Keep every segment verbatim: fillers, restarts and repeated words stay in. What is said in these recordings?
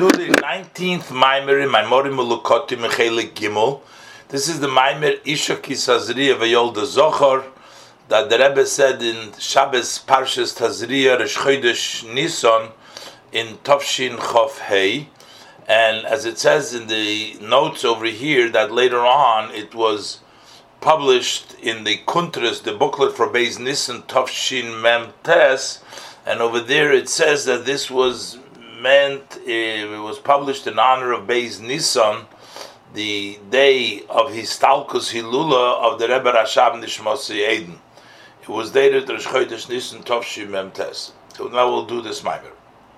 do the nineteenth Maimer in Maimorim Ulukotim Mechelik Gimel. This is the Maimer Isha Kisazriya Vayolda Zochor that the Rebbe said in Shabbos Parshas Tazriya Rosh Chodesh Nisan in Tovshin Chof Hei. And as it says in the notes over here, that later on it was published in the Kuntras, the booklet for Beis Nisan Tovshin Mem Tes, and over there it says that this was meant, it was published in honor of Beis Nisan, the day of Histalkus Hilula of the Rebbe Rashab Nishmos Eden. It was dated Rosh Chodesh Nisan Tovshin Mem Tes. So now we'll do this Maimer.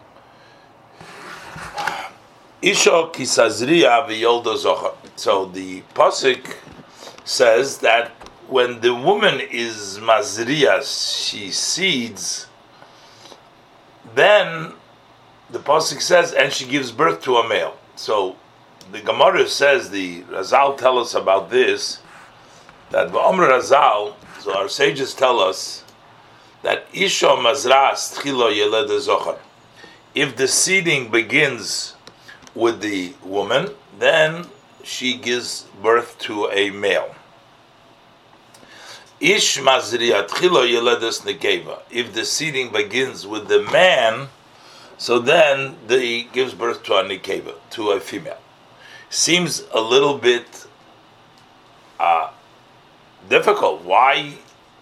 Isha Kisazriya V'Yolda Zochar. So the Pasuk says that when the woman is Mazriyas, she seeds, then the Pasuk says, and she gives birth to a male. So the Gemara says, the Razal tell us about this, that V'Omer Razal, so our sages tell us, that Isha Mazras Tchilo Yeleda Zochar. If the seeding begins with the woman, then she gives birth to a male. Ish mazriya tchilo yeledes nekeva. If the seeding begins with the man, so then he gives birth to a nekeva, to a female. Seems a little bit uh, difficult. Why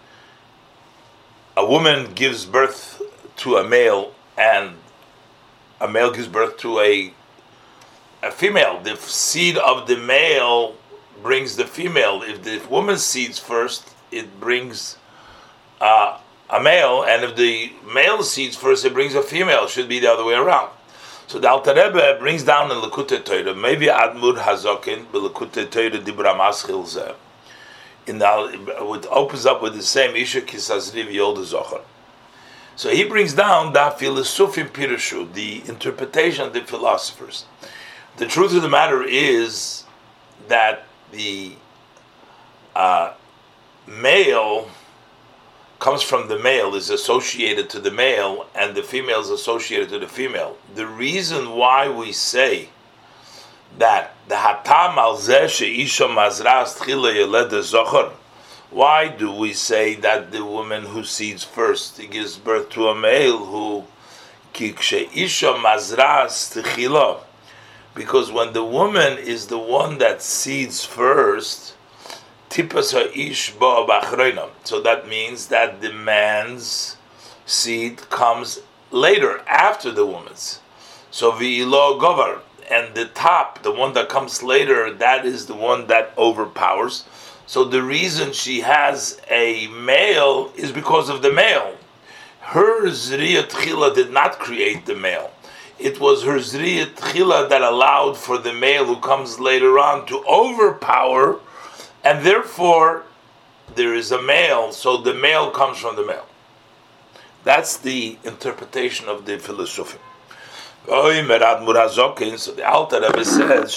a woman gives birth to a male and a male gives birth to a a female? The seed of the male brings the female. If the woman seeds first, it brings uh, a male, and if the male seeds first, it brings a female. It should be the other way around. So the Alter Rebbe brings down in Lekutei Torah, maybe Admur Hazokin, Lekutei Torah Dibra Maschil Zeh. In the, it opens up with the same Isha Kisazri V'Yolda Zochar. So he brings down the Philosophin Pirushu, the interpretation of the philosophers. The truth of the matter is that the uh, male comes from the male, is associated to the male, and the female is associated to the female. The reason why we say that the hatam al zeh she'isha mazras tchila yeleda zochar, why do we say that the woman who seeds first gives birth to a male who ki kshe'isha mazras tchila? Because when the woman is the one that seeds first, tipas ha'ish ba b'achroinam. So that means that the man's seed comes later, after the woman's. So v'ilo govar, and the top, the one that comes later, that is the one that overpowers. So the reason she has a male is because of the male. Her zriyat chila did not create the male. It was her zriyat chila that allowed for the male who comes later on to overpower, and therefore there is a male, so the male comes from the male. That's the interpretation of the philosophy. So the Alter Rebbe says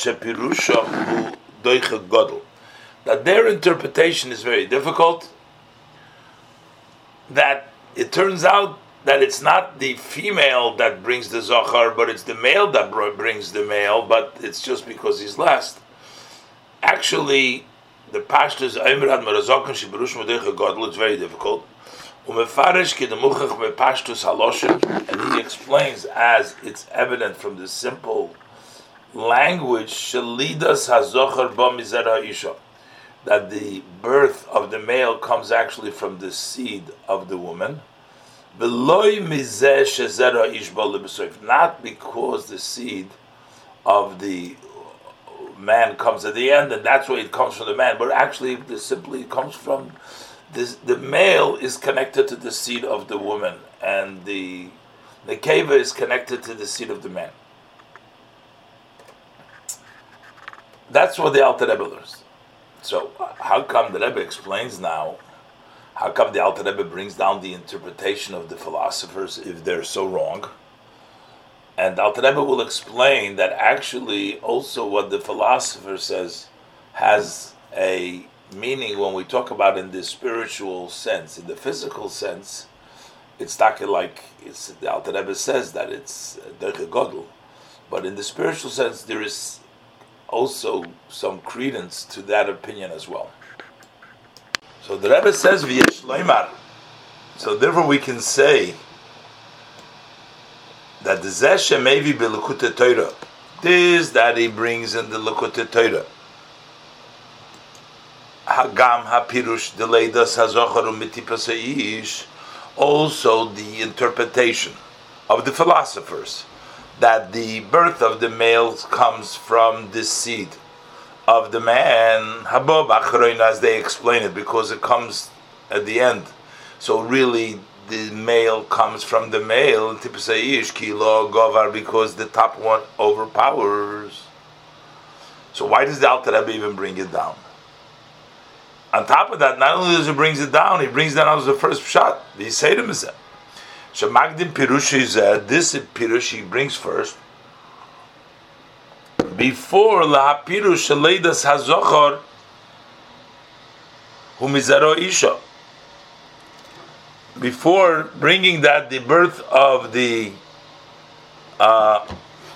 that their interpretation is very difficult, that it turns out that it's not the female that brings the zochar, but it's the male that brings the male, but it's just because he's last. Actually, the pashtus Eimer Admarazokan Shiburush Modecha Godel, it's very difficult. Umefarish Kedemuchach Mepashtus Haloshin, and he explains as it's evident from the simple language, Shalidas HaZochar Ba Mizer HaIsha, that the birth of the male comes actually from the seed of the woman. Not because the seed of the man comes at the end, and that's why it comes from the man, but actually this simply comes from this. The male is connected to the seed of the woman, and the the nekeva is connected to the seed of the man. That's what the Alter Rebbe learns. So how come the Rebbe explains now? How come the Alter Rebbe brings down the interpretation of the philosophers if they're so wrong? And the Alter Rebbe will explain that actually also what the philosopher says has a meaning when we talk about in the spiritual sense. In the physical sense, it's like, it's, the Alter Rebbe says that it's Derech Godel. But in the spiritual sense, there is also some credence to that opinion as well. So the Rebbe says, V'yesh loymar. So therefore we can say that the Zeshe maybe be Lekutei Torah. This that he brings in the Lekutei Torah. Hagam hapirush deleidas hazochar umitipas haish. Also the interpretation of the philosophers that the birth of the males comes from the seed of the man, habab achroin, as they explain it, because it comes at the end. So really, the male comes from the male, tipasaish kilo govar, because the top one overpowers. So why does the Alter Rebbe even bring it down? On top of that, not only does he brings it down, he brings down as the first shot. The Yisayim is that. Shemagdim Pirush is that this Pirush he brings first before La Pirush Leidas Hazochor Humizaro Isha. Before bringing that, the birth of the uh,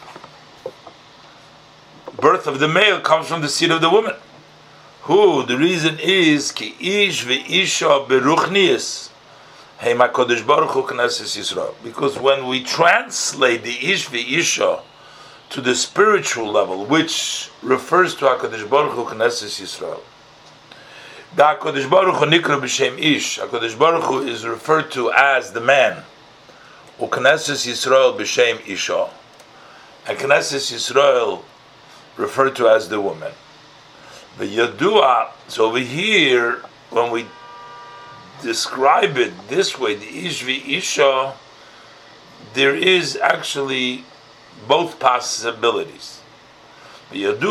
birth of the male comes from the seed of the woman. Who the reason is ki ish ve'isha beruchnius. Because when we translate the ish v'isha to the spiritual level, which refers to HaKadosh Baruch Hu Knesset Yisrael, the HaKadosh Baruch Hu nikra b'shem ish, HaKadosh Baruch Hu is referred to as the man, U Knesset Yisrael b'shem isha, and Knesset Yisrael referred to as the woman. The Yadua, so over here, when we describe it this way, the ish v'isha, there is actually both possibilities. It's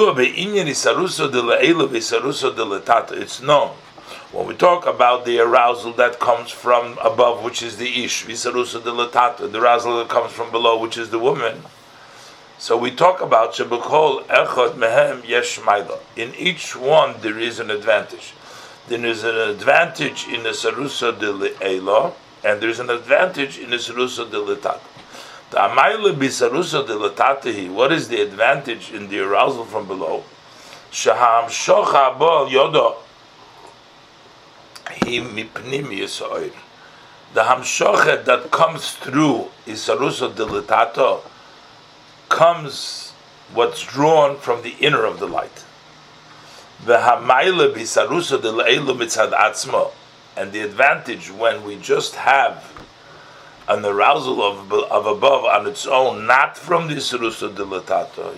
known when we talk about the arousal that comes from above, which is the ish, the arousal that comes from below, which is the woman. So we talk about shebekol echad mehem yesh maila. In each one there is an advantage. There is an advantage in the sarusa de le'ela, and there is an advantage in the sarusa de le'tata. The amayla bi sarusa de le'tatahi. What is the advantage in the arousal from below? Shaham shocha bol yodo hi mipnim yisoir. The hamshochet that comes through is sarusa de le'tata, comes what's drawn from the inner of the light. And the advantage when we just have an arousal of, of above on its own, not from the Sarusa Dilatata,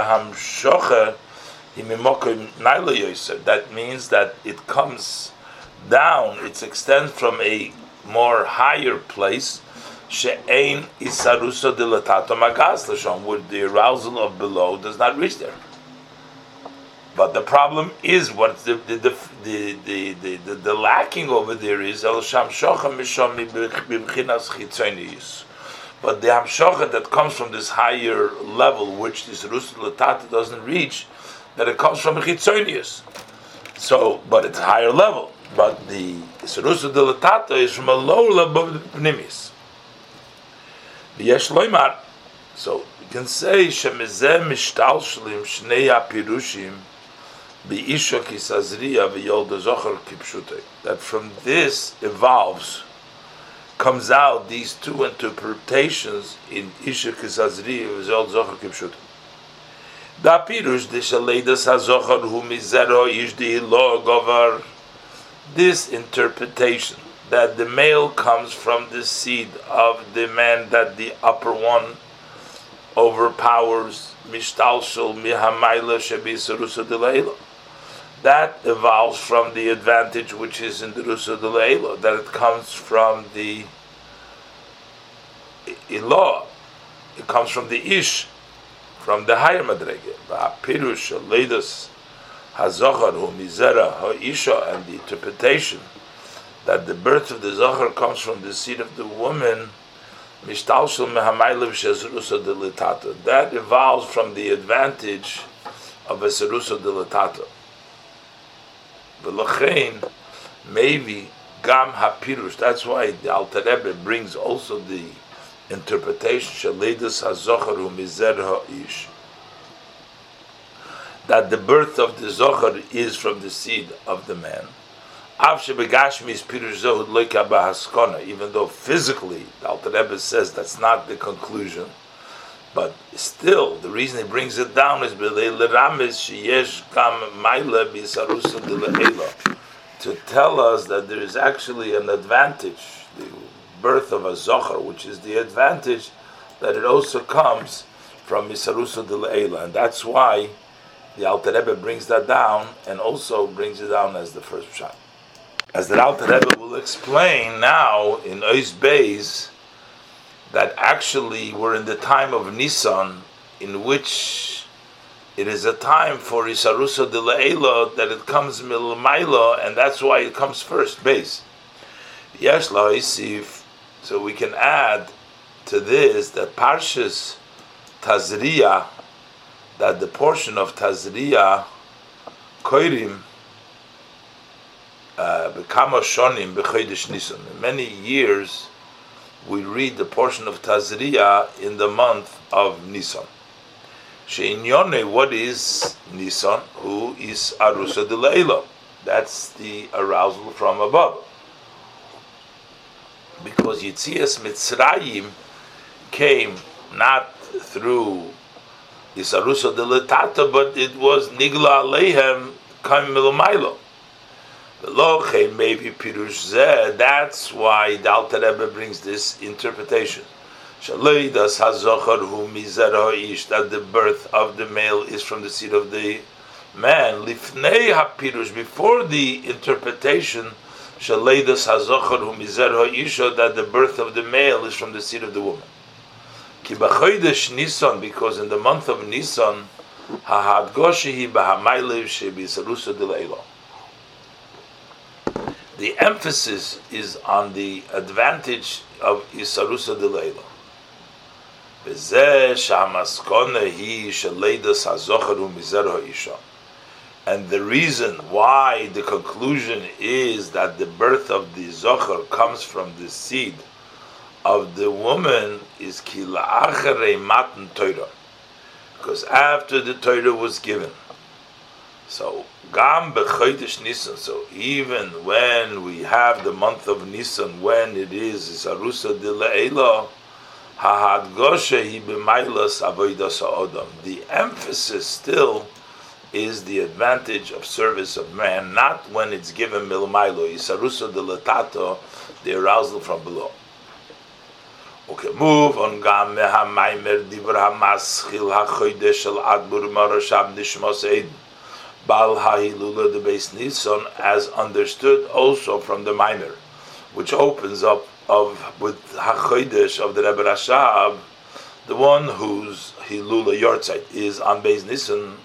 that means that it comes down, it extends from a more higher place, she'ein isarusa dilatata magas l'sham, where the arousal of below does not reach there. But the problem is what the the the the the, the, the, the lacking over there is el sham shocha misham b'chinas chitzonius. But the hamshocha that comes from this higher level, which this sarusa dilatata doesn't reach, that it comes from chitzonius. So, but it's a higher level. But the sarusa dilatata is from a lower level of the pnimis. So we can say shemizeh mishtal shlim shnei apirushim biisha kisazriya v'yolda zocher kipshute. That from this evolves, comes out these two interpretations in isha kisazriya v'yolda zocher kipshute. Da pirush de shaleidas hazocher hu mizero yishdi lo govar. This interpretation that the male comes from the seed of the man, that the upper one overpowers, mishtalshel mihamayla shebi sarusa delayla. That evolves from the advantage which is in the rusa delayla, that it comes from the ilah, it comes from the ish, from the higher madrege. Pirush leidas hazochar hu mizera ha'isha, and the interpretation that the birth of the Zohar comes from the seed of the woman, that evolves from the advantage of a Serusa Dilatata. V'lachein, maybe Gam HaPirush, that's why the Alter Rebbe brings also the interpretation Shaledus HaZochar Hu Mizer HaIsh, that the birth of the Zochar is from the seed of the man. Even though physically the Alter Rebbe says that's not the conclusion, but still the reason he brings it down is to tell us that there is actually an advantage, the birth of a Zochar, which is the advantage that it also comes from Misarusa de Le'ela, and that's why the Alter Rebbe brings that down and also brings it down as the first pshat. As the Alter Rebbe will explain now in Ois Beis, that actually we're in the time of Nisan, in which it is a time for Isarusa de Le'ela, that it comes Milmaila, and that's why it comes first, Beis. Yesh la'isif, so we can add to this that Parshas Tazria, that the portion of Tazria, Koirim, Bekama Shonim B'Chodesh Nisan. In many years, we read the portion of Tazria in the month of Nisan. She'inyone, what is Nisan? Who is Arusa de Le'ela? That's the arousal from above. Because Yitzias Mitzrayim came not through Isarusa de Letata, but it was Nigla Alehem Kaim Milomailo. The Loche maybe Pirush Zeh, that's why the Alter Rebbe brings this interpretation. Shaleidas HaZochar Hu Mizer HaIsh, that the birth of the male is from the seed of the man. Lifnei HaPirush, before the interpretation, Shaleidas HaZochar Hu Mizer HaIsh, that the birth of the male is from the seed of the woman. Ki b'chodesh Nisan, because in the month of Nisan, ha'hadgoshehi b'hamaylev shebisarusa de le'ela. The emphasis is on the advantage of Isarusa de Le'ela. B'zeh sha'amaskone hi shaleidas hazochar hu mizer ha'isha. And the reason why the conclusion is that the birth of the Zochar comes from the seed of the woman is ki la'acharei matan Torah, because after the Torah was given. So gam b'chodesh Nisan. So even when we have the month of Nisan, when it is Isarusa de Le'ela, ha'hadgoshe hi b'mailas avodas ha'odam. The emphasis still is the advantage of service of man, not when it's given milmailo, Isarusa de Letato, the arousal from below. Okay, move on. Gam mehamaimer divra hamaschil hachodesh al adbur marashab nishmos eid bal ha'ilula de beis Nisan, as understood also from the Maimer, which opens up of with hachodesh of the Rebbe Rashab, the one whose hilula yortzeit is on beis Nisan.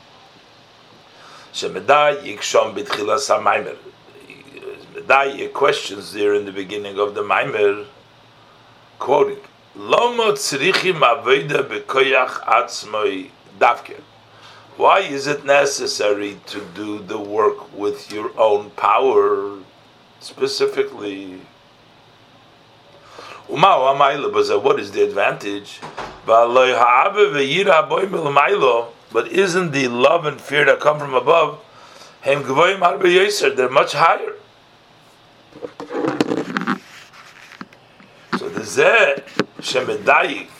Shemedayik shom b'tchilas ha'Maimer. Medayik questions there in the beginning of the Maimer, quoting, Lomo tzrichim avoda b'koyach atzmoi davke. Why is it necessary to do the work with your own power, specifically? What is the advantage? But isn't the love and fear that come from above, they're much higher? So the Zeh Shemedayik,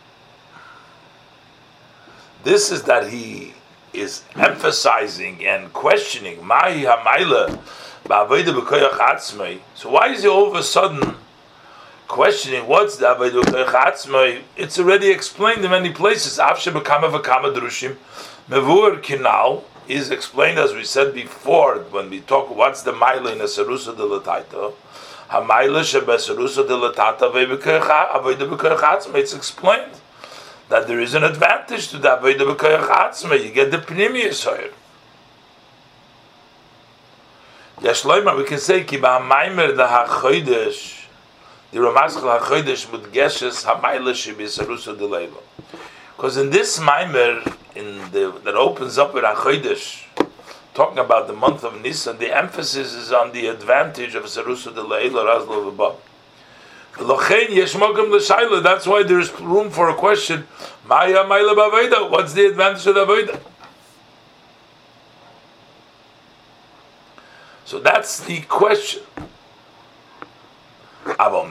this is that he is emphasizing and questioning Mahi Hamaila Ba'avoda b'koyach atzmai. So why is he all of a sudden questioning what's the Avoda b'koyach atzmai? It's already explained in many places. Avshe b'kama v'kama drushim mevur kinal is explained, as we said before when we talk what's the Maila in a Sarusa de Lataita. Hamaila shebesarusa de Latata Avoda b'koyach atzmai. It's explained that there is an advantage to the Avoda b'koyach atzmai. You get the pnimius here. Yashloima, we can say ki ba'maimer the hachodesh, the Ramaschal hachodesh mudgeshes hamayla shebisarusa de leila. Because in this maimer, in the that opens up with hachodesh, talking about the month of Nisan, the emphasis is on the advantage of sarusa de leila razlo above. That's why there's room for a question. What's the advantage of the avodah? So that's the question. But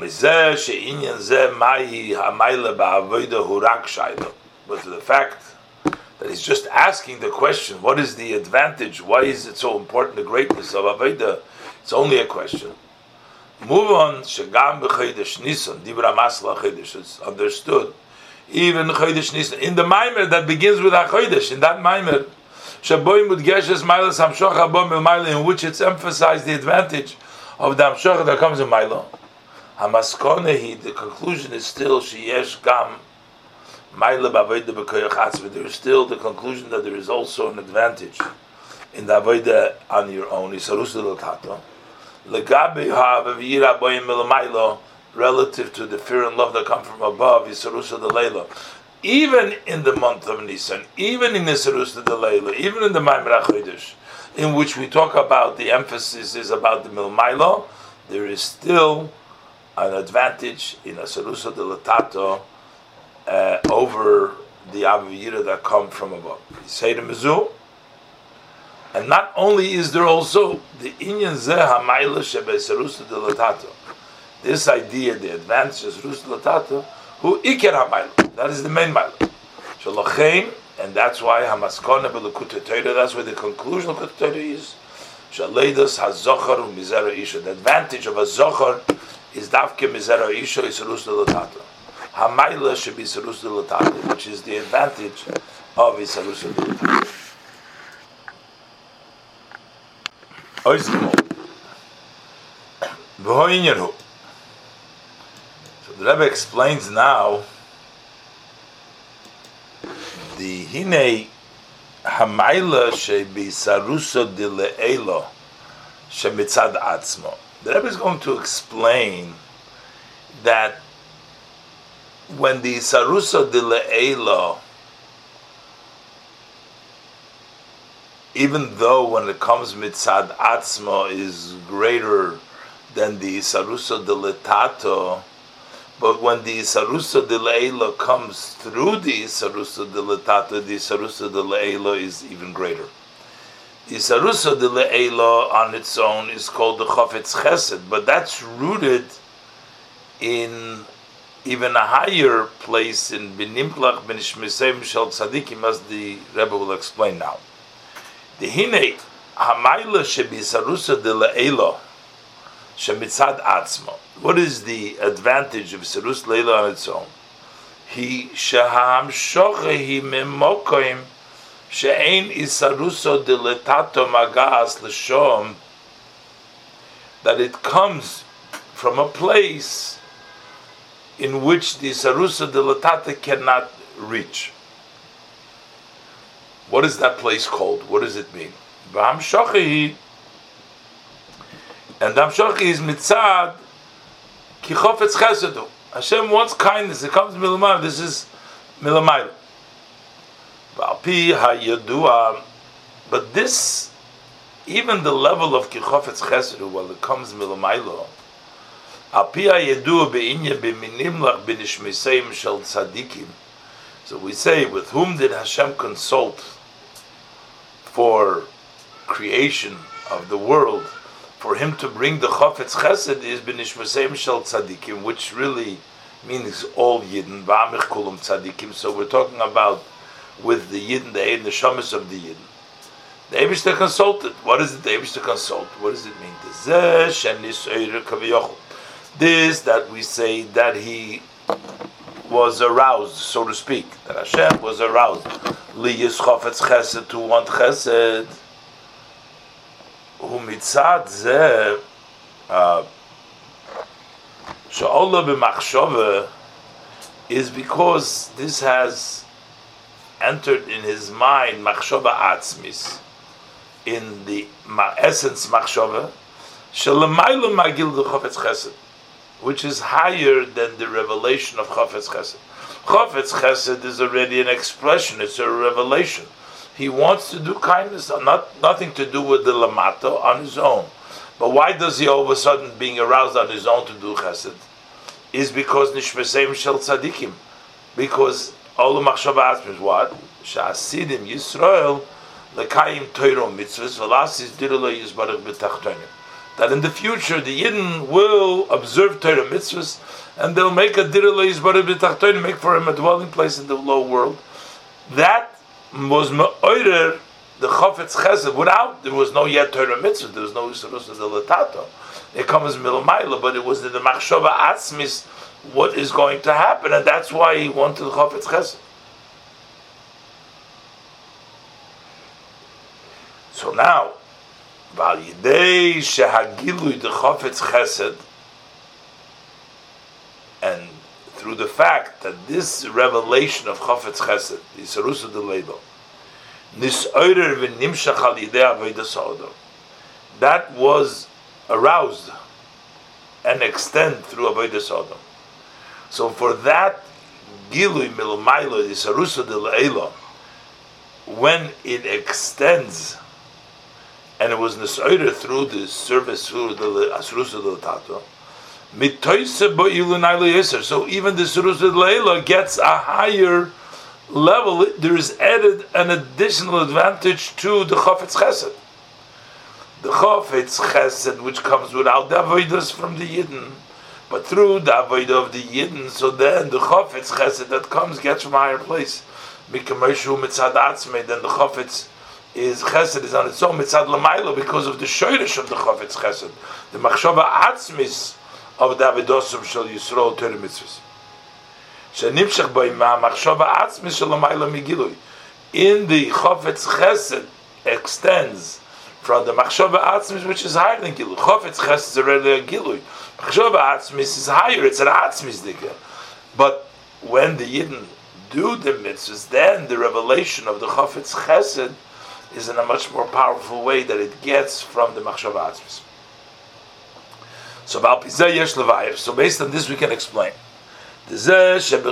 to the fact that he's just asking the question, what is the advantage? Why is it so important, the greatness of avodah? It's only a question. Move on. Shegam b'chodesh Nisan, Dibra Masla Chodesh. It's understood. Even Chodesh Nisan, in the Maimer that begins with HaChodesh, in that Maimer, Shaboy Mudgeshes Mailas Hamshocha Bo Milmaila, in which it's emphasized the advantage of the Hamshocha that comes in Maila. Hamaskonehi, the conclusion is still Sheyesh Gam Maila B'Avodah B'Koyach Atzmi. There is still the conclusion that there is also an advantage in the Avodah on your own. Isarusa L'Tato. Legabe ha'avavira boyim milamailo, relative to the fear and love that come from above, Yisarusa de Leila. Even in the month of Nisan, even in Yisarusa de Leila, even in the Maimer HaChodesh, in which we talk about the emphasis is about the milamailo, there is still an advantage in Yisarusa de Latato uh, over the avavira that come from above. Say the Mizu. And not only is there also the inyan zeh hamayla shebesarusa de latato, this idea, the advantage of sarusa de latato, who iker hamayla, that is the main mayla. Shalachein, and that's why hamaskona belekuta Torah. That's why the conclusion of the Torah is shaleidas hazochar umizera isha. The advantage of a zochar is davke mizera isha is sarusa de latato. Hamayla should be sarusa de latato, which is the advantage of sarusa de latato. So the Rebbe explains now the Hine Hamayla Shebi Sarusa de Le'elo Shemitzad Atzmo. The Rebbe is going to explain that when the Sarusa de Le'elo, even though when it comes mitzad atzma is greater than the sarusa de letato, but when the sarusa de leila comes through the sarusa de letato, the sarusa de leila is even greater. The sarusa de leila on its own is called the chafetz chesed, but that's rooted in even a higher place in binimplach ben shmisem shel tzadikim, as the Rebbe will explain now. The hine hamayla shebi sarusa de leila shemitzad atzmo. What is the advantage of sarus leila on its own? He shaham shochehi memokoim she'ein isarusa de letato magas l'shom, that it comes from a place in which the sarusa de letato cannot reach. What is that place called? What does it mean? V'ham shochehi, and Dam shochehi is mitzad ki chofetz chesedu. Hashem wants kindness. It comes milamayim. This is milamayim. V'alpi hayadua, but this, even the level of ki chofetz chesedu, while it comes milamayim, alpi hayadua beinya b'minimlach b'nishmiseim shel tzadikim. So we say, with whom did Hashem consult for creation of the world? For him to bring the Chafetz Chesed is b'nishmaseim shel tzadikim, which really means all Yidden, v'amich kulum tzadikim. So we're talking about with the Yidden, the Ein, the Shamas of the Yidden. The Eibishter consulted. What is it the Eibishter consult? What does it mean? This that we say that he was aroused, so to speak, that Hashem was aroused. Liyis chafetz chesed, to want chesed. Hu mitzad zeh she'olah b'machshava, is because this has entered in his mind machshava atzmis, in the essence machshava shelemayla magil the chafetz chesed, which is higher than the revelation of Chafetz Chesed. Chafetz Chesed is already an expression, it's a revelation. He wants to do kindness, not nothing to do with the Lamato on his own. But why does he all of a sudden, being aroused on his own to do Chesed? is because nishmeseim shel tzadikim, because all the machshava atzmi is what sha'asidim Yisrael lekayim Torah mitzvahs v'lasis dirulay yizbarach b'tachtonim. That in the future the Yidden will observe Torah mitzvahs and they'll make a dirulay yizbarach b'tachtonim, make for him a dwelling place in the low world. That was me'orer the Chofetz Chesed. Without, there was no yet Torah mitzvah, there was no Yisarus of the Latato. It comes milamayla, but it was in the Machshava Atzmis what is going to happen, and that's why he wanted the Chofetz Chesed. So now, Val Yidei Shehagilui the Chofetz Chesed, and through the fact that this revelation of Chofetz Chesed, the Yisarus of the Leibo, that was aroused and extend through Avodah Sodom. So for that Gilui Milomailo Yisarusa de Le'ela, when it extends and it was Nisoider through the service through the Asurusa de Tato, Mitoise Bo Ilunailo Yiser. So even the Asurusa de Le'ela gets a higher level. There is added an additional advantage to the Chofetz Chesed. The Chofetz Chesed, which comes without the avodas from the Yidden, but through the avodah of the Yidden, so then the Chofetz Chesed that comes gets from a higher place. Mikamershu mitzad atzmei, then the Chofetz is Chesed is on its own mitzad lamaylo because of the shoyrish of the Chofetz Chesed, the machshava atzmis of the avodos shel Yisrael Torah mitzvahs. In the Chofetz Chesed extends from the Machshava Atzmis, which is higher than Gilui. Chofetz Chesed is already a Gilui. Machshava Atzmis is higher, it's an Atzmis Dika. But when the Yidden do the mitzvahs, then the revelation of the Chofetz Chesed is in a much more powerful way that it gets from the Machshava Atzmis. So, so based on this we can explain. So the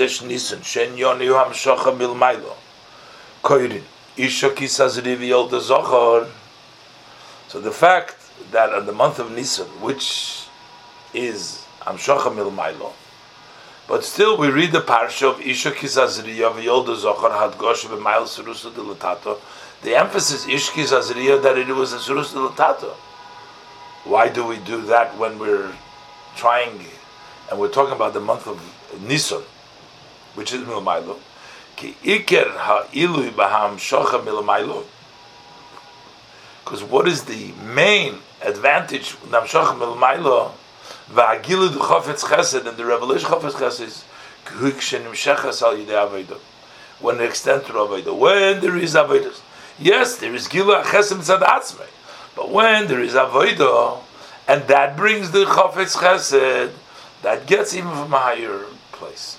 fact that in the month of Nisan, which is Amshocha Milmailo, but still we read the parsha of Isha Kisazriya V'Yolda Zochar Hadgosh B'Mail Surusa de Latato. The emphasis Ish Kisazriya that it was a Surusa de Latato. Why do we do that when we're trying? And we're talking about the month of Nisan, which is Milmailo. Ki iker ha'ilui b'ham shocha Milmailo. Because what is the main advantage of Namshocha Milmailo? V'hagilu the Chofetz Chesed, and the revelation of Chofetz Chesed is k'huik shenim al yidei avodah. When it extends to avodah, when there is avodah, yes, there is gilu chesed mitzad atzmei, but when there is avodah, and that brings the Chofetz Chesed, that gets even from a higher place.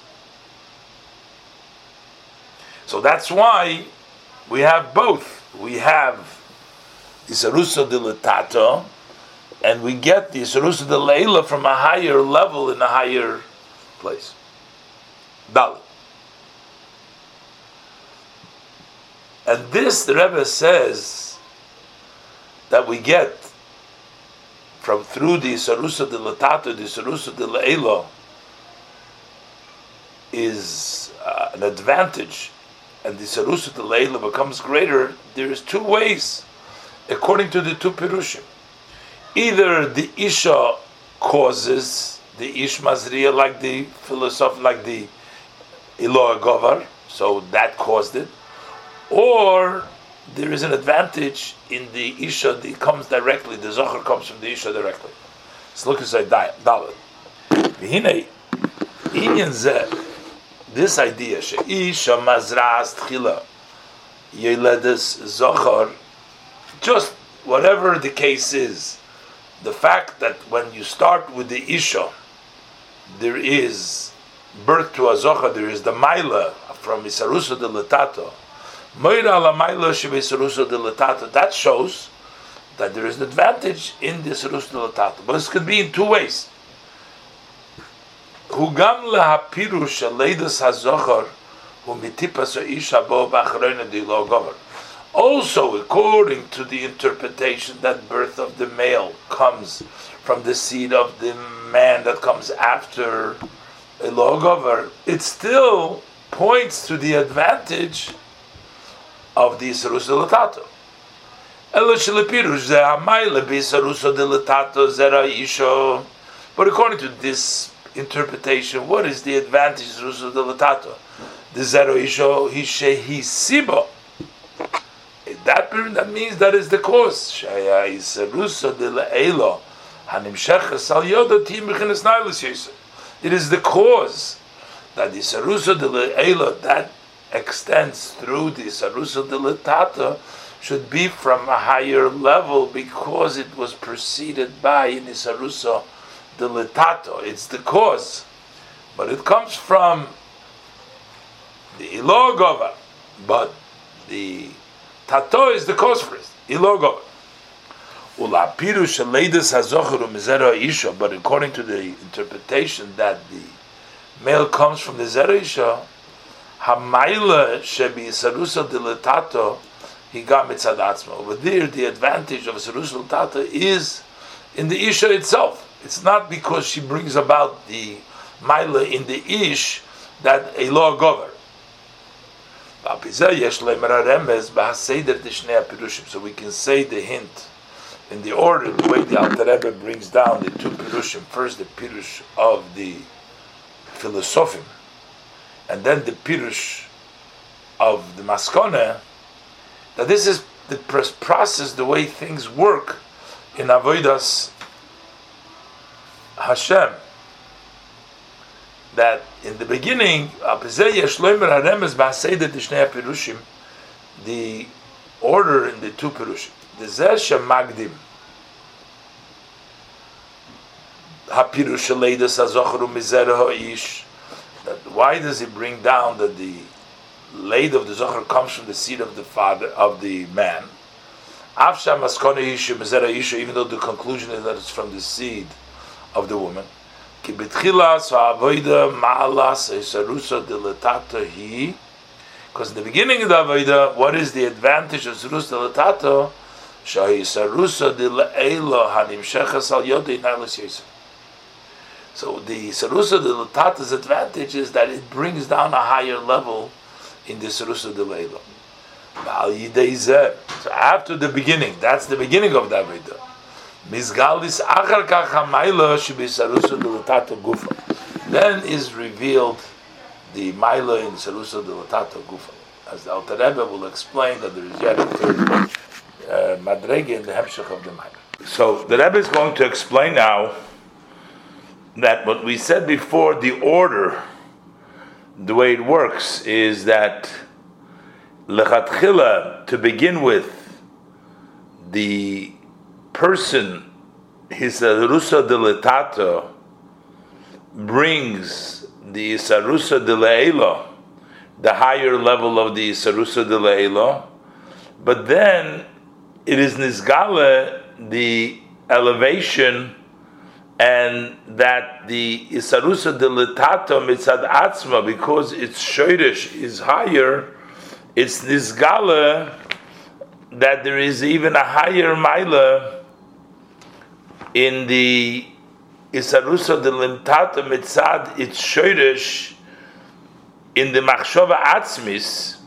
So that's why we have both. We have Isarusa de Latato, and we get the Isarusa de Leila from a higher level in a higher place. Dalit. And this, the Rebbe says, that we get from through the Isarusa de Latato, the Isarusa de Leila, is uh, an advantage, and the Isarusa de Leila becomes greater. There is two ways, according to the two Pirushim. Either the Isha causes the Ish Mazriya, like the philosopher, like the Eloah Govar, so that caused it, or there is an advantage in the Isha that comes directly, the Zohar comes from the Isha directly. So look inside Dalet. V'hinei, inyan zeh, this idea, she'isha mazras tchila, yeledes Zohar, just whatever the case is, the fact that when you start with the Isha, there is birth to a Zohar, there is the Maila from Isarusa de Latato, that shows that there is an advantage in the Isarusa de Latato. But this could be in two ways. Also, according to the interpretation that birth of the male comes from the seed of the man that comes after a logover, it still points to the advantage of the Isarusa Latato. But according to this interpretation, what is the advantage of Isarusa Latato? The Zero Isho Hishehi Sibo. That, that means that is the cause. Shaya Isarusa de Le'elo Hanimshechas Al Yoda Tim Bechinas Nailis Yisrael. It is the cause that the Isarusa de Le'elo that extends through the Isarusa de Letata should be from a higher level because it was preceded by an Isarusa de Letato. It's the cause. But it comes from the Ilogova. But the Tato is the cause for it. Ilogova. But according to the interpretation that the male comes from the Zera Isha, Hamaila shebi Sarusa dilatato, he got mitzad atzma. Over there, the advantage of Sarusa dilatato is in the Isha itself. It's not because she brings about the Maila in the Ish that a law govern. So we can say the hint in the order, the way the Alter Rebbe brings down the two Pirushim. First, the Pirush of the Philosophim, and then the Pirush of the Maskone, that this is the process, the way things work in Avodas Hashem. That in the beginning, the order in the two Pirushim, the Zeh Magdim, HaPirush Leidas HaZochru Mizera HaIsh. That why does he bring down that the Leid of the Zochar comes from the seed of the father of the man? Afsha Maskone Isha Mizera Isha, even though the conclusion is that it's from the seed of the woman. Ki betchila so avoida ma'alas esarusa deletata hi. Because in the beginning of the avoida, what is the advantage of sarusa deletata? Shahi sarusa dele'ela hanimshechas al yodei nailas yisrael. So the Sarusa de Latata's advantage is that it brings down a higher level in the Sarusa de Leila. So after the beginning, that's the beginning of the Aveda. Mizgalis achar kach hamayla shibi Sarusa de Latata gufa. Then is revealed the Maila in Sarusa de Latata gufa. As the Alter Rebbe will explain that there is yet a third uh, madrege in the Hemshech of the Maila. So the Rebbe is going to explain now that what we said before, the order, the way it works, is that lechatchila, to begin with, the person, his arusa de letato, brings the isarusa de le'ela, the higher level of the isarusa de le'ela, but then it is nizgale, the elevation, and that the Isarusa de Letato mitzad atzma, because its shoyrish is higher, it's nizgala that there is even a higher maila in the Isarusa de Letato mitzad its shoyrish in the machshava atzmis.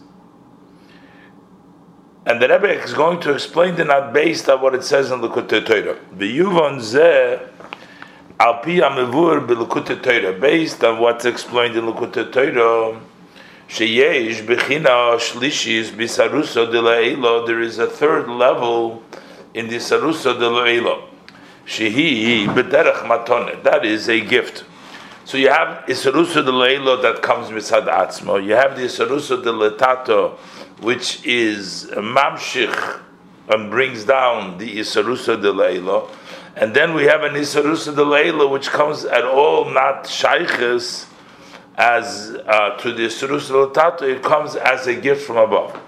And the Rebbe is going to explain the not based on what it says in the Likutei Torah. The Yuvon zeh Al pi amevur b'Likutei Torah, based on what's explained in Likutei Torah, sheyesh bechina shlishis b'sarusa de la'elo, there is a third level in the sarusa de la'elo, shehi b'derech matone, that is a gift. So you have isarusa de la'elo that comes mitzad atzmo, you have the isarusa de letato, which is mamshich and brings down the isarusa de la'elo. And then we have an Isarusa de Leila, which comes at all not shaykhis as uh, to the Isarusa de Tato, it comes as a gift from above.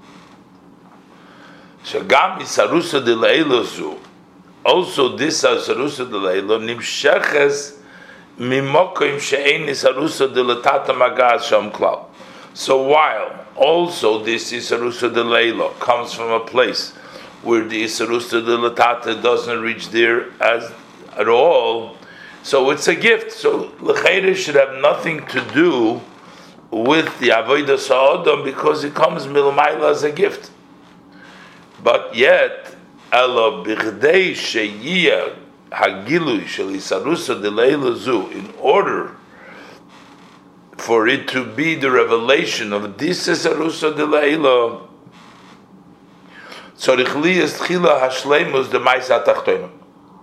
Shagam Isarusa de Leila zu. Also, this Isarusa de Leila nimsheches mimokim she'ein Isarusa de Tata magaz sham klal. So while also this Isarusa de Leila comes from a place where the Isarusa de Latata doesn't reach there as at all, So it's a gift. So l'chayre should have nothing to do with the avodah sa'odom because it comes milmayla as a gift. But yet, elo b'chdei sheyiyah hagilui shel isarusa de'leila zu, in order for it to be the revelation of this isarusa de'leila, tzorich liyas tchila hashleimus de'maisa tachtonim.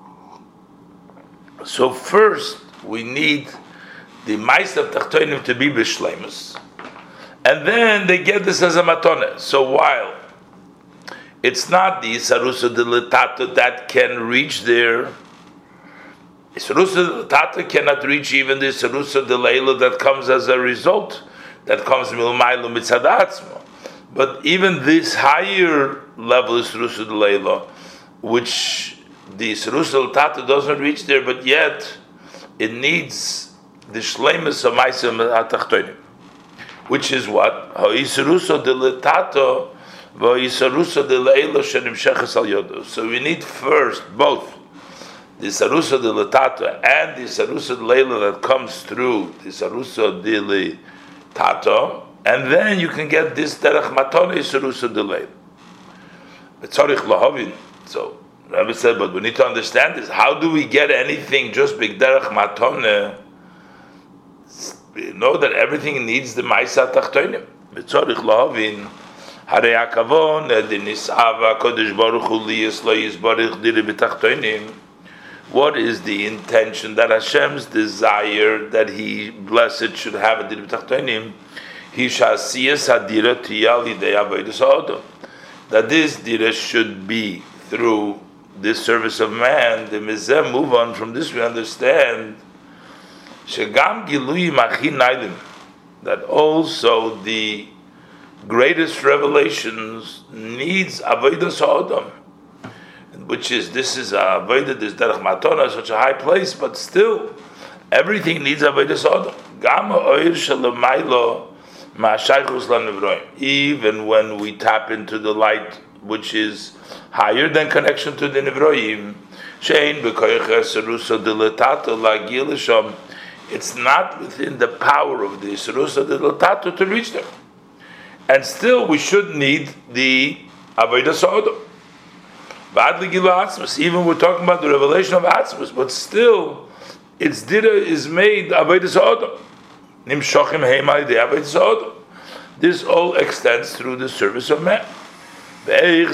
So first, we need the Maisa Tachtonim to be B'Shleimus, and then they get this as a matone. So while it's not the Isarusa de Letato that can reach there, Isarusa de Letato cannot reach even the Isarusa de Leila that comes as a result, that comes Milmailu Mitzad Atzmo. But even this higher level Isarusa de Leila, which the Isarusa Tata doesn't reach there, but yet it needs the Shleimus of Ma'aseh HaTachtonim, which is what? Ha'Isarusa de Letato va'Isarusa de Leila shenimsheches al yodo. So we need first both the Isarusa de Letato and the Isarusa de Leila that comes through the Isarusa de Letato, and then you can get this Derech Matone Isarusa de Leila. Tzorich lahavin. So Rabbi said, but we need to understand this. How do we get anything just b'derech matone? We know that everything needs the Ma'isa Tachtonim. B'tzorich lahavin, harei hakavon denisava kodesh baruch hu liyas lo yisbarich diri b'tachtonim. What is the intention that Hashem's desire that He blessed should have a diri b'tachtonim? He shasiyas hadira tiyal yidei avodas ha'odom. That this dira should be through this service of man. The mizeh move on from this. We understand shegam gilui machi nailim, that also the greatest revelations needs avodas ha'odom, which is this is a avodah, this derech matona, such a high place, but still everything needs avodas ha'odom. Gam ha'oir shalamaylo ma'ashaychus lanevroim. Even when we tap into the light which is higher than connection to the Nevroim, it's not within the power of the Isarusa de Letato to reach them. And still we should need the Avodah Sa'odom. Even we're talking about the revelation of Atzmus, but still its dira is made Avodah Sa'odom. Nimshochim heimai de Avodah Sa'odom. This all extends through the service of man. So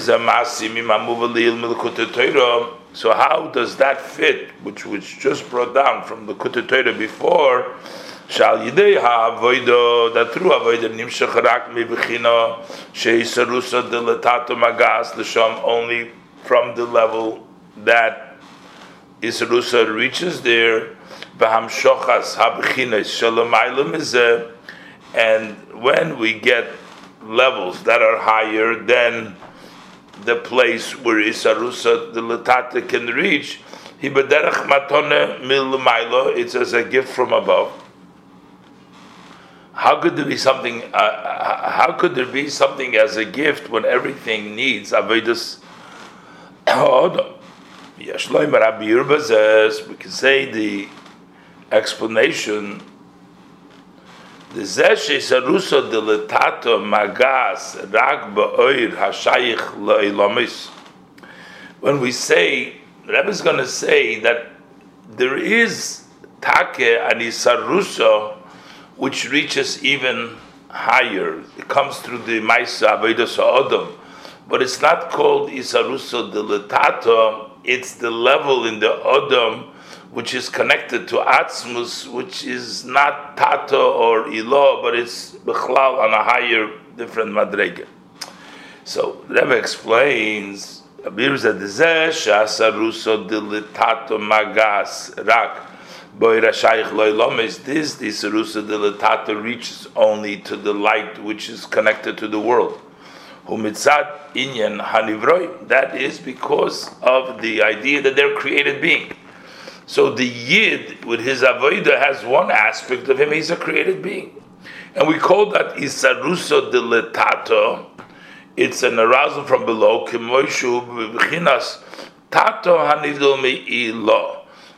how does that fit, which was just brought down from the Likutei Torah before? Shal yidei ha'avodah, that through avodah nimshach rak mibchina she'isarusa de letato magas l'sham, only from the level that isarusa reaches there. V'hamshochas habchinas shalamaylam izeh, and when we get levels that are higher than the place where Isarusa the Latata can reach, he b'derech matone milmaylo, it's as a gift from above. How could there be something? Uh, how could there be something as a gift when everything needs avodas ha'odom? Yashloim Rabbi Yerba says, we can say the explanation. The Zeshe Sarusa de Letato Magas Rak Ba'oir Hashayich La'ilamis. When we say, the Rebbe is going to say that there is Take and Isarusa which reaches even higher. It comes through the Maisa Avodas Ha'odom, but it's not called Isarusa de Letato. It's the level in the Odom which is connected to Atzmus, which is not Tato or Ilo, but it's Bechlal on a higher, different Madrega. So the Rebbe explains, Abir said, Shasaruso de Letato Magas Rak Boira Shaykh Loilomis. This, the Saruso de Letato reaches only to the light which is connected to the world. Humitzad Inyan Hanivroi. That is because of the idea that they're created being. So the Yid, with his Avodah, has one aspect of him, he's a created being. And we call that Isaruso de Letato. It's an arousal from below, Kimoishu B'chinas Tato Hanidol Me'ilo.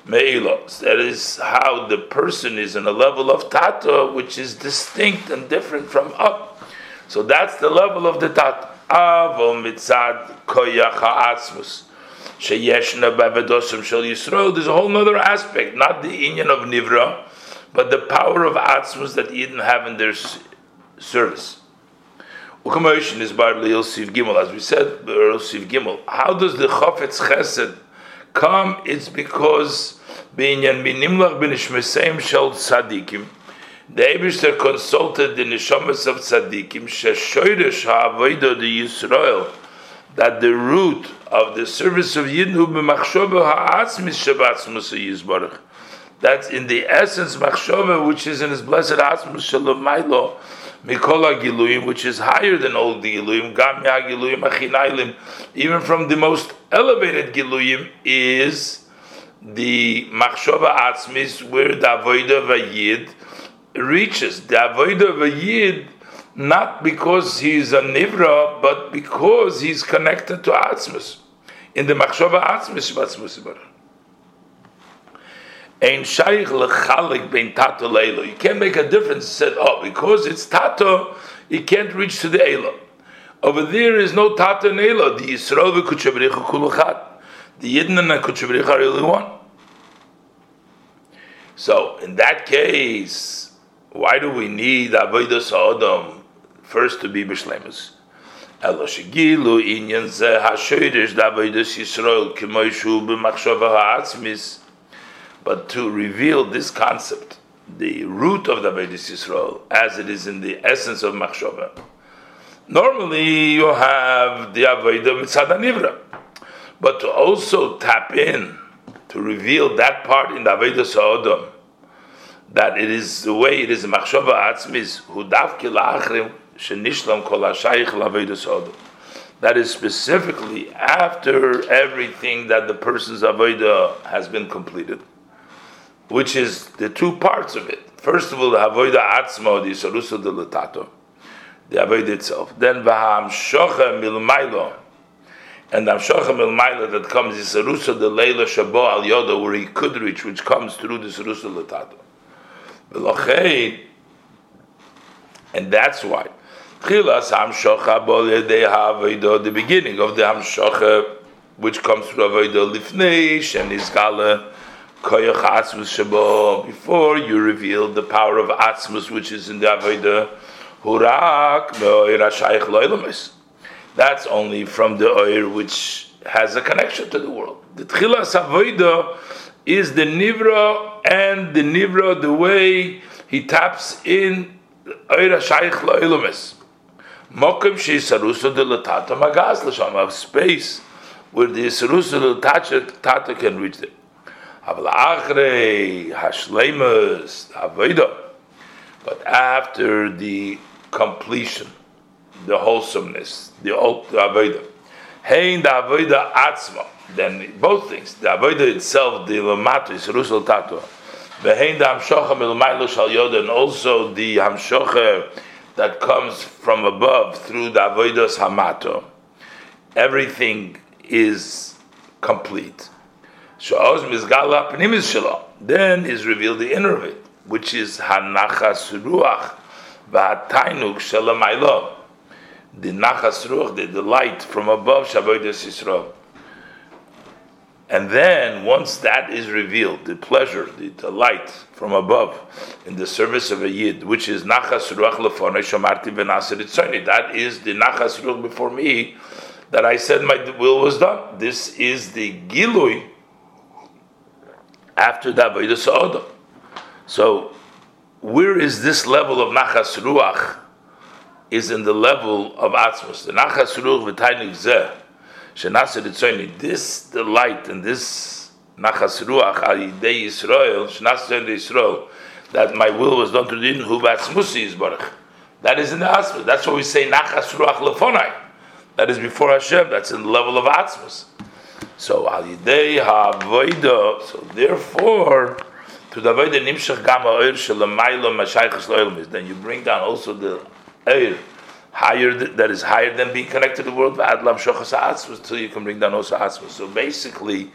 Me'ilos. That is how the person is in a level of Tata, which is distinct and different from up. So that's the level of the Tata. Avo mitzad koyach ha'atzmus. Sheyeshna b'avedosim shel Yisrael. There's a whole other aspect, not the inyan of Nivra, but the power of Atzmus that Yidden have in their service. Ukamoishin is bar Leil Siv Gimel, as we said, Leil Siv Gimel. How does the Chofetz Chesed come? It's because Binyan Binimlach Binishmeseim Shel Tzadikim. The Eibishter consulted the Neshamas of Tzadikim, Sheshoyresh Ha'avodah the Yisrael, that the root of the service of Yidden hu b'machshova ha'atzmis shebatzmus Yisbarach. That's in the essence machshova, which is in his blessed atzmus shalomaylo mikola giluyim, which is higher than all the giluyim. Gam ya giluyim achinaylim, even from the most elevated giluyim, is the machshova atzmis, where the avodah vayid reaches. The avodah vayid, not because he's a nivra, but because he's connected to atzmus. In the machshova atzmis shebatzmus Yisbarach. Ein shaykh lechalik bein tato leilo. You can't make a difference. Said, oh, because it's tato, you can't reach to the elo. Over there is no tato and elo. The Yisrael v'kutshabricha kulachat. The Yidden and the kutshabricha are really one. So, in that case, why do we need avodah sa'odom first to be b'shlemus? Elo shegilu inyan zeh ha'shoyrish d'avodah Yisrael k'moishu b'machshava ha'atzmis. But to reveal this concept, the root of the Avodah Yisrael, as it is in the essence of Machshava. Normally, you have the Avodah Mitzad HaNivra. But to also tap in, to reveal that part in the Avodah Sa'odom, that it is the way it is in Machshava Atzmis, Hu davke la'achrim shenishlam kol ha'shayich l'Avodah Sa'odom. That is specifically after everything that the person's Avodah has been completed, which is the two parts of it. First of all, the avodah atzmo, the sarusa de letato, the avodah itself. Then v'ham shocha milmaylo, and the shocha milmaylo that comes the sarusa de leila shabo al yoda, where he could reach, which comes through the sarusa letato. And that's why chilas ham shocha bo yedei ha'avodah, the beginning of the ham shocha, which comes through avodah lifnei shenis gala before you reveal the power of Atzmus, which is in the Avodah Hurak me'oir ha'shayich lo'elamis. That's only from the oir which has a connection to the world. The Tchilas Avodah is the Nivra, and the Nivra, the way he taps in oir ha'shayich lo'elamis. Mokem she'sarusa de l'tata magaz l'sham, of space where the sarusa de l'tata can reach there. But after the completion, the wholesomeness, the avodah, hein the avodah atzma, then both things, the avodah itself, the lamato is rusal tato, behin the hamshocha milmaylo shal yoda, and also the hamshocha that comes from above through the avodas hamato. Everything is complete. Then is revealed the inner of it, which is hanachas ruach v'hatainuk shelamaylo, the nachas ruach, the delight from above Shabodas Yisrael. And then once that is revealed, the pleasure, the delight from above in the service of a yid, which is nachas ruach lefonei shomarti v'naser itzoni, that is the nachas ruach before me, that I said my will was done. This is the gilui after the avodah sa'odom. So, where is this level of nachas ruach? Is in the level of atzmos. The nachas ruach v'tainik zeh shenaser itzoni. This delight and this nachas ruach al yidei Yisrael shenaser Yisrael, that my will was done to the hu b'atzmusi Yisbarach. That is in the atzmos. That's why we say nachas ruach lefonai. That is before Hashem. That's in the level of atzmos. So al yidei ha'avodah. So therefore, to the avodah nimshach gam ha'oir shelamaylo mashaychus lo'elmis. Then you bring down also the oir higher, that is higher than being connected to the world. V'ad lam shochas ha'atzmos, until you can bring down also atzmos. So basically,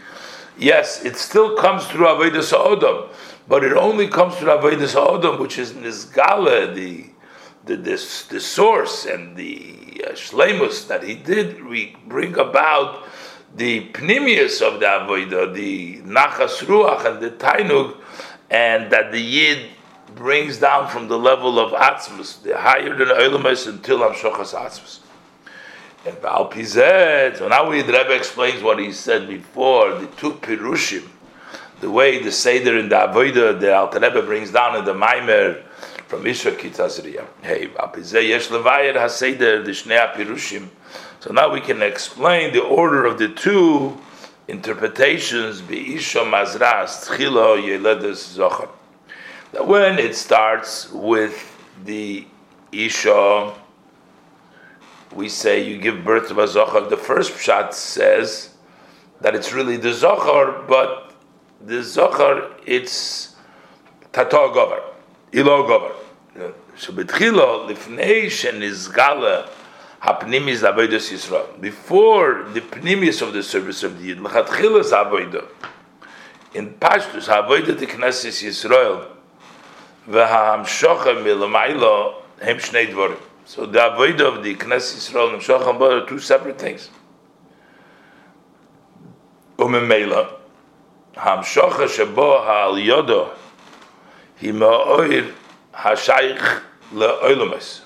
yes, it still comes through Avodas Ha'odam, but it only comes through Avodas Ha'odam, which is Nizgala, the the this the source and the uh, shleimus that he did. We bring about the pnimius of the avodah, the nachas ruach and the tainug, and that the yid brings down from the level of atzmus, the higher than oilamus until hamshachas atzmus. And Baal Pizet, so now we, the Rebbe explains what he said before, the two pirushim, the way the seder in the avodah, the Alter Rebbe brings down in the Maimer from Isha Kitzazriya. Hey, Baal Pizet, yesh levayir ha-seder, the shnei pirushim. So now we can explain the order of the two interpretations, Be'isha Mazras, Tchilo Yeledes Zochar. That when it starts with the Isha, we say you give birth to a Zochar. The first pshat says that it's really the Zochar, but the Zochar, it's Tato Govar, Ilo Govar. So Betchilo, Lifnei Shenizgala, Hapnimis Avodas Yisrael. Before the pnimis of the service of the Yid, L'chatchilas Avodah. In Pashtus, Avodah the Knesset Yisrael, V'ha'amshocha milamaylo hem shnei dvorim. So the Avodah of the Knesset Yisrael and Hamshocha are two separate things. Umemela, Hamshocha shebo ha'al yodo, hi ma'oir ha'shayich le'oilamas.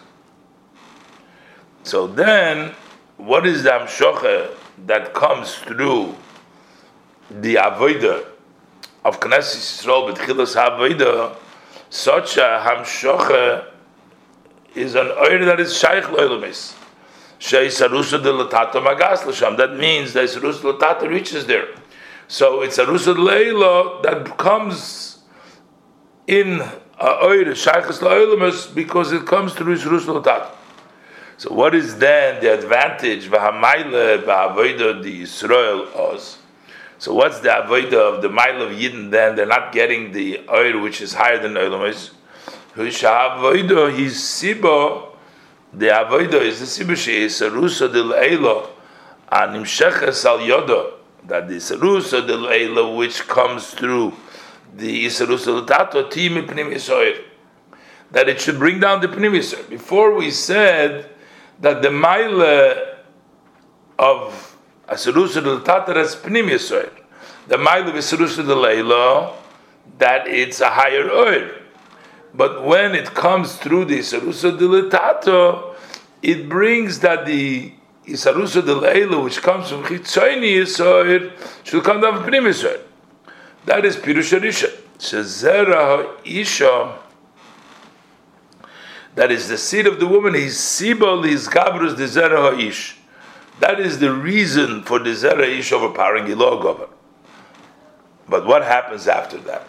So then, what is the Hamshocha that comes through the Avodah of Knesset Yisrael, B'tchilas HaAvodah? Such a Hamshocha is an oir that is Shaykh L'Oilamis. Sheis Arusa de L'Tata Magas L'Sham. That means that Arusa de L'Tata reaches there. So it's Arusa de L'Eila that comes in a oir, Shaykh L'Oilamis, because it comes through Arusa de L'Tata. So what is then the advantage v'hamayle v'avodah the Yisrael os? So what's the avodah of the mile of Yidden then? They're not getting the oir which is higher than the oilamis. Avodah his sibo. The avodah is the sibo she is sarusa del eilo animsheches al yodo. That the sarusa del eilo which comes through the sarusa tato ti mipnim yisoir. That it should bring down the pnimisor. Before we said that the mile of Aserusa del Tatar is Pnimiusoir. The mile of Aserusa del Leilo, that it's a higher oil. But when it comes through the Aserusa del Tatar, it brings that the Isarusa del Leilo, which comes from Chitzoni Yisoir, should come down from Pnimiusoir. That is Pirush Arisha. Shezera Isha. That is the seed of the woman. His sibol, his gabrus, the zera ha'ish. That is the reason for the zera ish overpowering Ilo Gover. But what happens after that?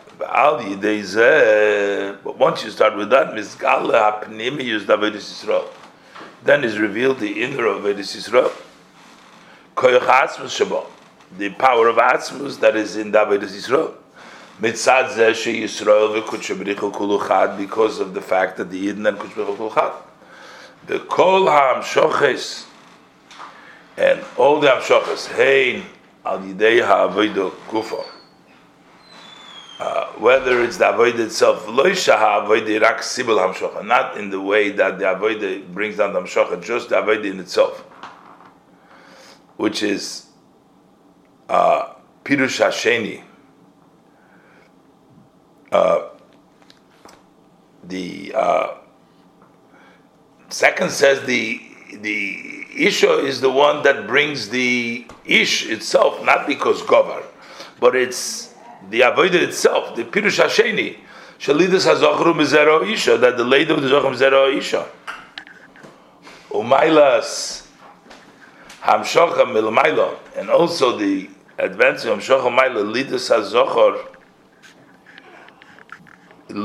But once you start with that, Mizgala ha'pnimiyus d'Avodas Yisrael, then is revealed the inner of Avodas Yisrael. Koyach atzmus shabo, the power of atzmus that is in the Avodas Yisrael. Mitzad zeh she Yisrael v'kudsha b'richel kulu chad, because of the fact that the Yidden and kudsha b'richel kulu chad. The kol ha'amshoches, and all the amshoches, hein al yidei ha'avodah gufa. Uh, whether it's the avodah itself, loisha ha'avodah rak sibul hamshocha, not in the way that the avodah brings down the hamshocha, just the avodah in itself, which is uh, pirush hasheni. Uh, the uh, second says the the isha is the one that brings the ish itself, not because govar, but it's the avodah itself, the pirush hasheni, shalidas hazochru mizero isha, that the lady of the zochru mizero isha, umailas hamshocha milmaila, and also the advance of hamshocha maila lidas hazochru. It's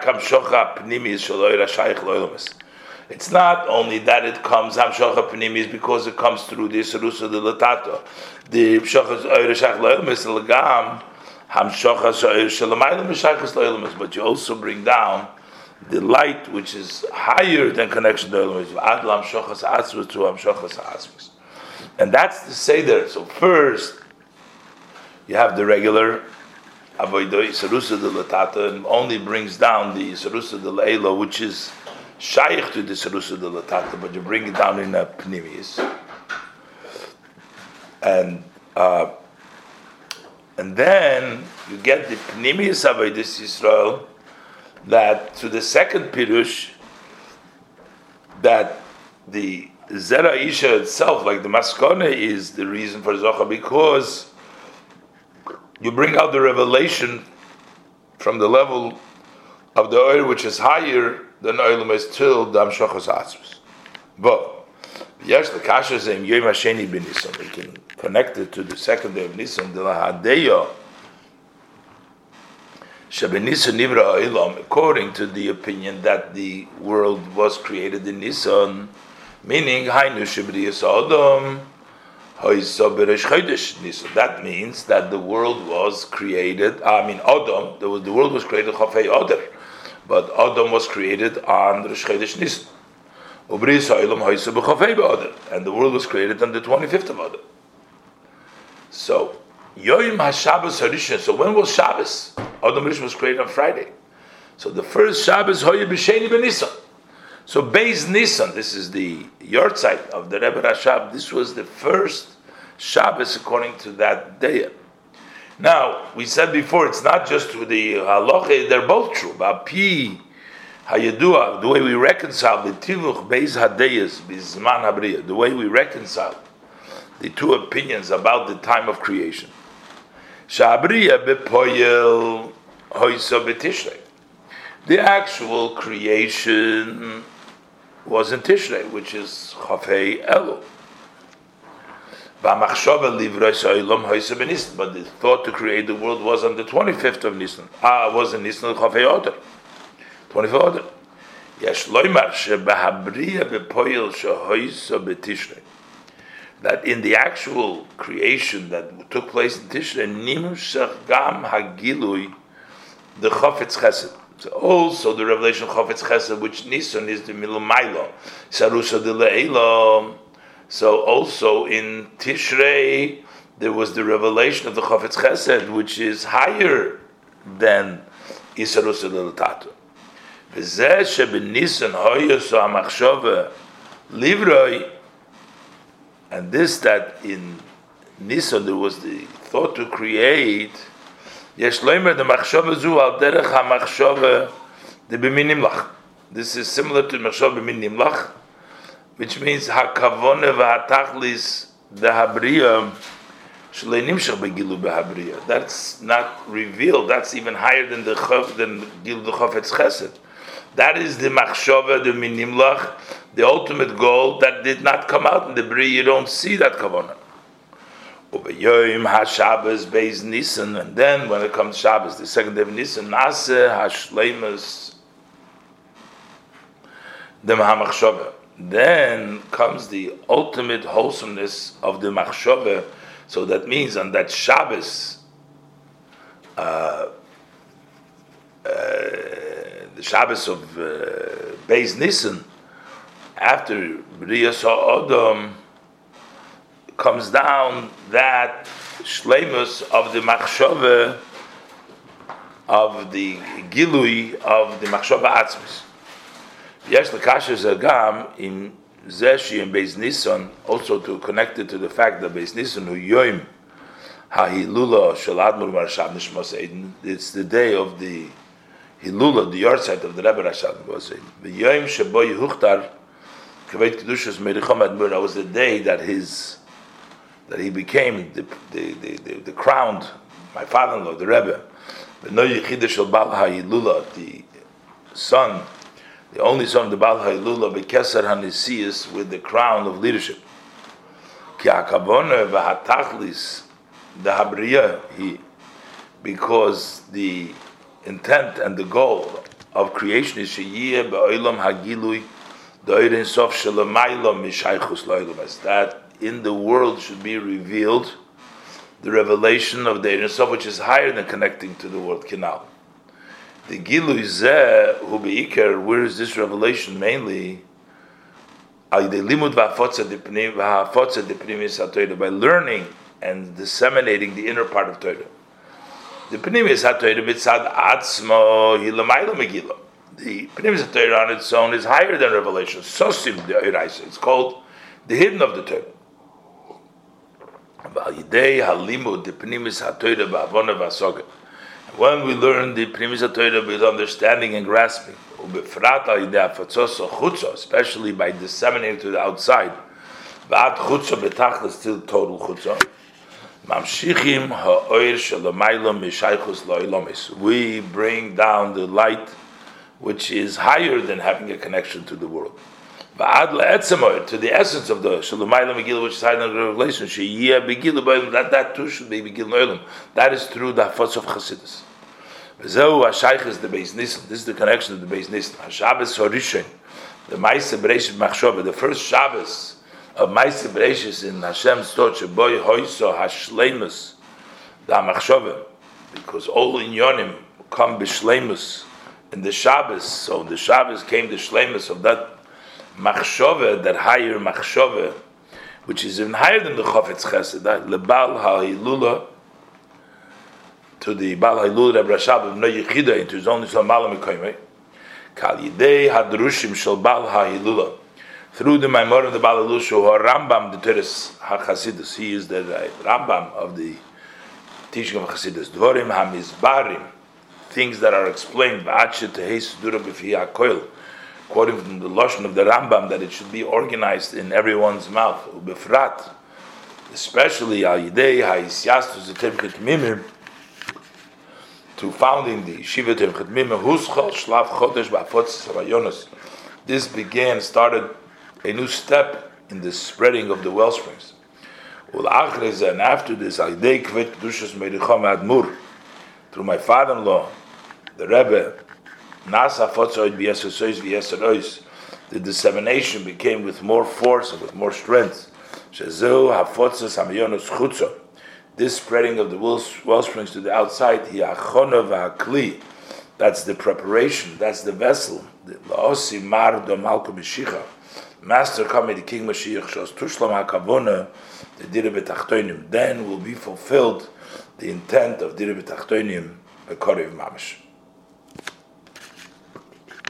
not only that it comes hamshocha pnimis because it comes through the serusa de latato, the hamshocha oira shach loylamis legam hamshocha shalamaylam mishachas loylamis, but you also bring down the light which is higher than connection to loylamis, ad hamshochas atzvus to hamshochas atzvus, and that's the seder. So first you have the regular avodah isarusa de latata, and only brings down the isarusa de leila, which is shaykh to the isarusa de latata, but you bring it down in a pnimis, and uh, and then you get the pnimis avodah Yisrael, that to the second pirush, that the Zera Isha itself, like the Maskana, is the reason for Zocha, because you bring out the revelation from the level of the oil which is higher than oil is till the Amshachos Atzrus. But yes, the Kasha is in Yom HaSheni ben Nisan. We can connect it to the second day of Nisan, the Lahadeya Sheben Nisan Nivra Olam, according to the opinion that the world was created in Nisan, meaning Hainu Shebriyas Adam. That means that the world was created. I mean, Adam. The, the world was created Chafei Adar, but Adam was created on Rosh Chodesh Nisan. And the world was created on the twenty-fifth of Adar. So, Yom HaShabbos Harishon. So when was Shabbos? Adam Rishon was created on Friday. So the first Shabbos Hoya B'Sheni B'Nisan. So Beis Nisan, this is the yahrzeit of the Rebbe Rashab. This was the first Shabbos according to that day. Now we said before, it's not just to the halacha; they're both true. Ba'pi hayedua, the way we reconcile the tivuch Beis Hadeyas Bizman Habriya, the way we reconcile the two opinions about the time of creation. Shabriya bepoyel hoysa betishrei. The actual creation was in Tishrei, which is Chafei Elul. But the thought to create the world was on the twenty-fifth of Nisan. Ah, was in Nisan Chafei Adar, twenty-fourth Adar. Yesh loymar shebahabriya bepoyel shehoysa betishrei. That in the actual creation that took place in Tishrei, nimshach gam hagilui the Chafetz Chesed. So also the revelation of Chafetz Chesed, which Nisan is the middle Milo, Sarusa de Leila. So also in Tishrei there was the revelation of the Chafetz Chesed, which is higher than Isarusa de Latatu. V'zeh sheben Nisan hoyos ha'machshava livroi, and this that in Nisan there was the thought to create. Yesh loimer the machshava zu al derech ha-machshava de b'min nimlach. This is similar to machshava b'min nimlach, which means ha-kavone v'ha-tachlis de habriya shlei nimshach begilu behabriya. That's not revealed. That's even higher than the chav, than gilu the Chafetz Chesed. That is the machshava de min nimlach, the ultimate goal that did not come out in the bria. You don't see that kavona. Ubeyom HaShabbos Beis Nisan, and then when it comes Shabbos, the second day of Nisan, Nase HaShleimus Dem HaMachshava. Then comes the ultimate wholesomeness of the Machshava. So that means on that Shabbos, uh, uh, the Shabbos of uh, Beis Nisan, after B'riyas HaAdam, comes down that shleimus of the machshava, of the gilui of the machshava atzmis. Yes, the kasha zagam in zeshi and Beis Nisan, also to connect it to the fact that Beis Nisan hu yoim ha-hilula shel Admor Rashab Nishmas Eden. It's the day of the hilula, the yahrzeit of the Rebbe Rashab Nishmas Eden. The yoim shebo yehuchtar kaved kedushas mericham Admor. That was the day that his that he became the the the, the, the crowned, my father-in-law, the Rebbe, the son, the only son of the Baal HaYilula, Bekeser HaNisiyas, with the crown of leadership. Ki hakavona v'hatachlis the habriya, he, because the intent and the goal of creation is sheyiyeh be'olam hagilui doirin sof shelamaylo mishaychus lo'olam, as that in the world should be revealed the revelation of the Ein Sof, which is higher than connecting to the world canal. The Gilui Zeh Hu Beikar, where is this revelation mainly? By learning and disseminating the inner part of Torah. The Pnimis HaTorah mitzad atzmo hilamayla megillah. The Pnimis HaTorah on its own is higher than revelation. Sosim the Eiraisa. It's called the hidden of the Torah. When we learn the Pnimis HaTorah with understanding and grasping, especially by disseminating to the outside, till total chutzah, we bring down the light which is higher than having a connection to the world. To the essence of the Shalomayla Megillah, which is higher than the revelation, that, that too should be Megillah. That is through the Hafaz of Chassidus. This is the connection to the Beis Nissen. Shabbos Horishin, the Maaseh Bereishis Machshava, the first Shabbos of Maaseh Bereishis in Hashem's Torah, Boy Hoiso Hashleimus, the Machshava, because all in Yonim come B'Shleimus in the Shabbos. So the Shabbos came the Shleimus of that Machshava, that higher Machshava, which is even higher than the Chofetz Chesed, that Lebal HaHilula, to the Baal HaHilula Reb Rashab no Yechida, into his own Islam Malam Mekoymei, Kal Yidei HaDrushim Shel Baal HaHilula, through the Maimor of the Baal HaHilula, Shu HaRambam the Teres HaChasidus, he is the uh, Rambam of the teaching of Chasidus, Dvorim HaMizbarim, things that are explained, V'adshe Tehes Dura B'fi HaKoil, quoting from the Lashon of the Rambam, that it should be organized in everyone's mouth, Ubefrat, especially Al Yidei HaIsyastus Temchet Mimim, to founding the Yeshiva Temchet Mimim, Huschol Shlav Chodesh Ba'afotz Savayonos. This began, started a new step in the spreading of the well springs. And after this, Al Yidei Kvet Kedushas Merichom Admur, through my father-in-law, the Rebbe, the dissemination became with more force and with more strength. This spreading of the well springs to the outside, that's the preparation, that's the vessel. Master coming, the King Mashiach, then will be fulfilled the intent of Dira B'Tachtonim, B'Korev Mamash.